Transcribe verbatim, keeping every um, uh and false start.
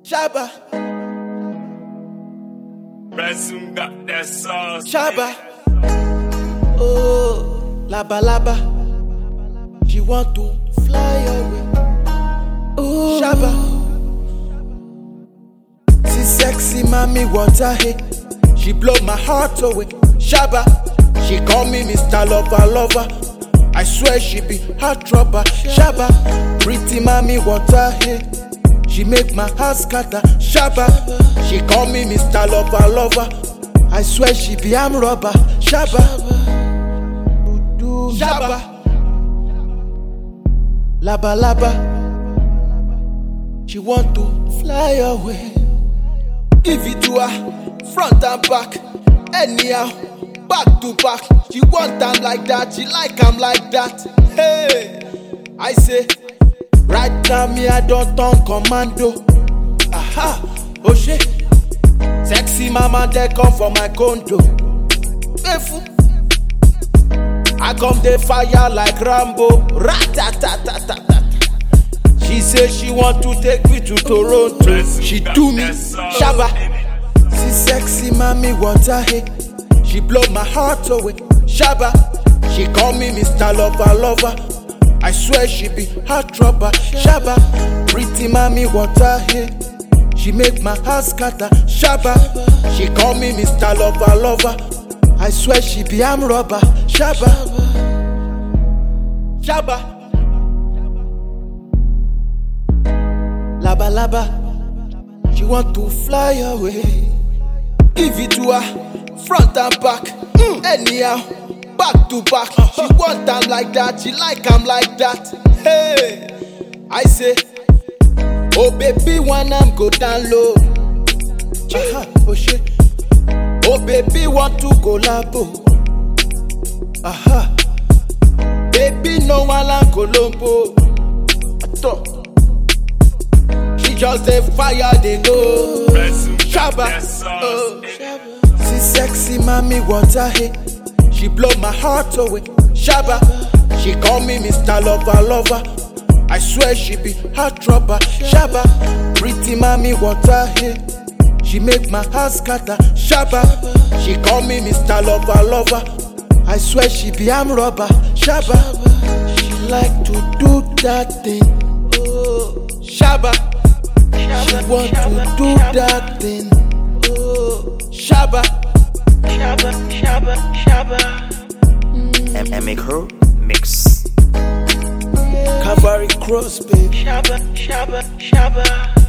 Shabba. Resume got that sauce. Shabba. Oh, laba laba. She want to fly away. Oh, Shabba. See sexy mommy want her hate. She blow my heart away. Shabba. She call me Mister Lover Lover. I swear she be heart rubber. Shabba. Pretty mommy want her hate. She make my heart scatter. Shabba. She call me Mister Lover Lover. I swear she be arm rubber. Shabba. Shabba. Laba laba. She want to fly away. Give it to her, front and back. Anyhow, back to back. She want them like that, she like them like that. Hey, I say, right now me I don't turn commando. Aha, oh shit. Sexy mama they come for my condo. Befu. I come the fire like Rambo. Rat-tat-tat-tat-tat. She say she want to take me to Toronto. She do me Shabba. See sexy mommy want her hate. She blow my heart away. Shabba. She call me Mister Lover Lover. I swear she be heart rubber. Shabba. Pretty mommy want her hate. She make my heart scatter. Shabba. She call me Mister Lover Lover. I swear she be arm rubber. Shabba. Shabba. Laba laba. She want to fly away. Give it to her, front and back. Mm. Anyhow, back to back. She want them like that, she like them like that. Hey, I say, oh baby, when I'm go down low. Uh-huh. Oh shit. Oh baby, want to go labo. Aha. Baby, no one like Colombo. Atto. She just a fire, they go. Shabba. Oh. See sexy mommy want her hate. She blow my heart away. Shabba. She call me Mister Lover Lover. I swear she be heart rubber. Shabba. Pretty mommy want her hate. She make my heart scatter. Shabba. She call me Mister Lover Lover. I swear she be arm rubber. Shabba. She like to do that thing. Oh, Shabba. She want to do that thing. Oh, Shabba. Shabba, Shabba, Shabba. M M A Crew Mix. Cavalry Cross, baby. Shabba, Shabba, Shabba.